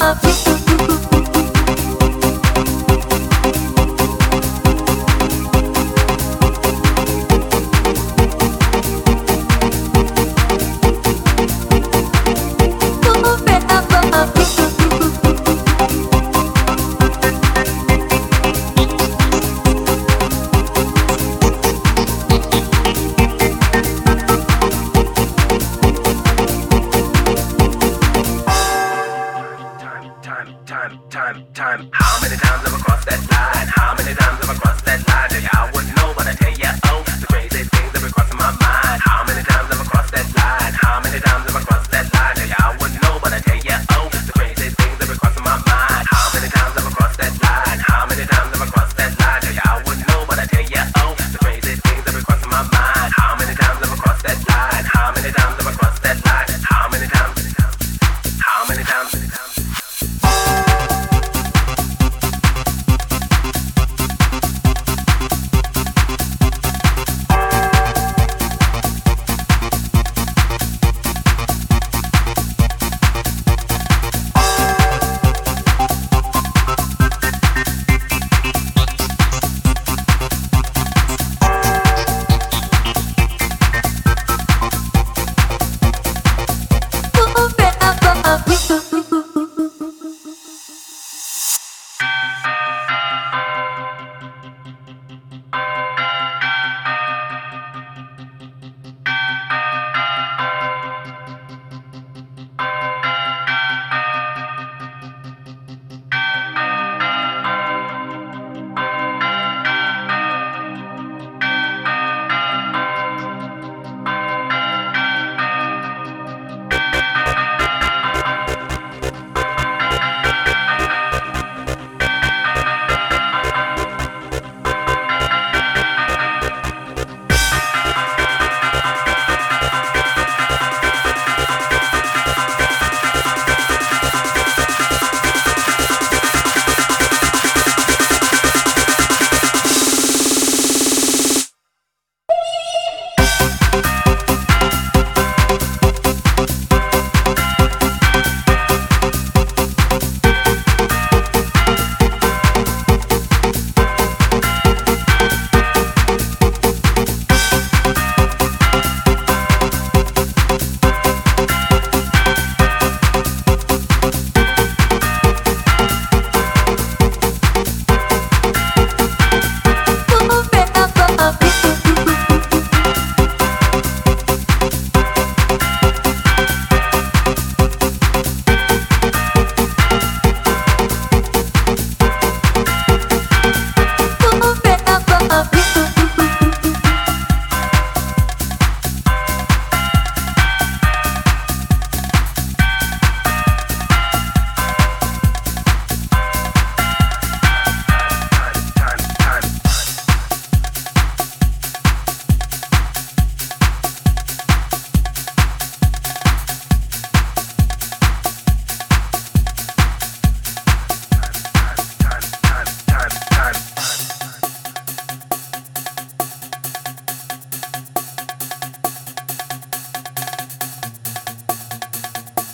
Time. How many times have I crossed that line? How many times have I crossed that line? Tell you I wouldn't know, but I tell you, oh, the crazy things that be crossing my mind. How many times have I crossed that line? How many times have I crossed that line? Tell you I wouldn't know, but I tell you, oh, the crazy things that be crossing my mind. How many times have I crossed that line? How many times have I crossed that line? Tell you I wouldn't know, but I tell you, oh, the crazy things that be crossing my mind. How many times have I crossed that line? How many times have I crossed that line? How many times? How many times?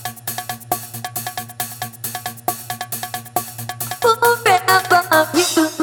Forever with you.